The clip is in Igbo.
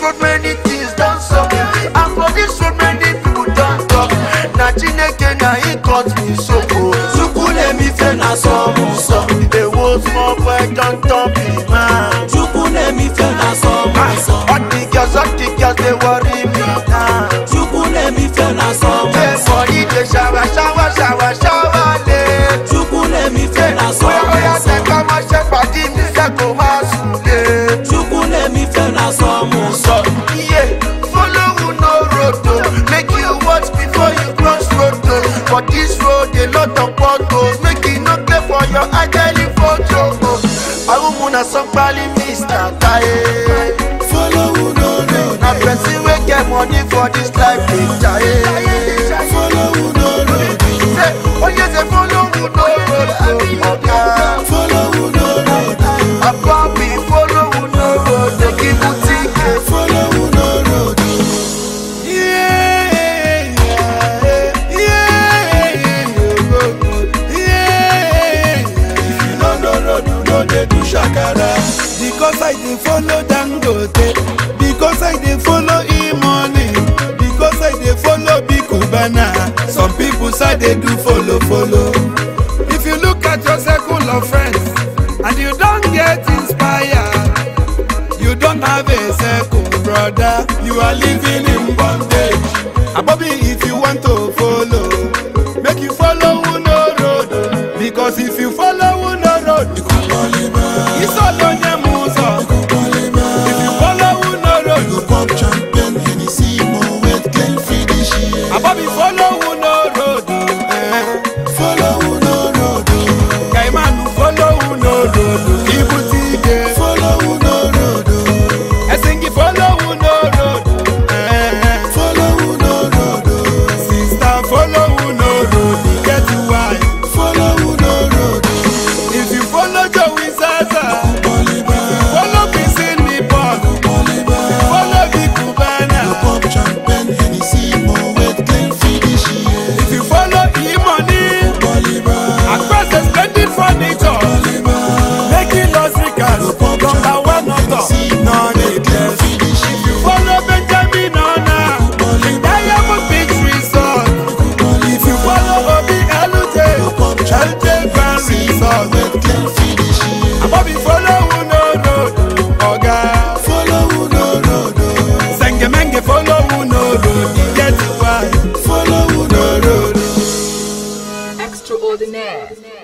road many things don't suck, and for this road many people don't talk. Na Chineke na he cut me so go. Chukule mi fe na so mo so. A was small boy don't talk big man. Chukule mi fe na so mo so. All the girls they worry me now. Chukule mi fe na so mo so. Body they shower. Chukule mi fe na so mo so. Come and shake body, me say go masule. Chukule mi fe na so mo so. Yeah, follow who no road though. Make you watch before you cross road though. For this road a lot of potholes. Make it no clear for your ideally photo. I will muna somebody Mr. Taye. Follow who no road. Na person wey get money for this life dey Taye. Follow who no road. Say, oh yes, follow who no road. Oga, follow who no road. Ababi, follow who no road. They give you ticket. Follow who no road. If you no know road, you no dey do shakara. Because I dey follow Dangote, because I dey follow E-money, because I dey follow Big Cubana. Some people say they do follow. If you look at your circle of friends and you don't get inspired, you don't have a circle, brother. You are living in bondage. Abobi, if you want to follow, make you follow Uno road. Because if you follow Uno road, it's all on your muso. If you follow Uno road, you pop champion, Hennessy, Moet, girl, finish here. Abobi, follow Uno road. Follow Uno road. Kaimanu, follow Uno road. Ibutige, follow Uno road. Esengi, follow Uno road. Follow Uno road. Sister, follow Uno road. Get why? Follow Uno road. If you follow Joey Zaza, follow Pissing Nippon, follow Big Cubana. Pop champagne, Hennessy, Moet, girl, finish here. If you follow E-money, across the splendid furniture, making lost records, number one author, no needless. If you follow Benjamin Ona, Diamond Beach Resort. If you follow Obi Elute, Elute Van Resort. Abobi, follow Uno road, Oga. Follow Uno road. Sengemenge, follow Uno road. Get why? Follow Uno road. Extraordinaire.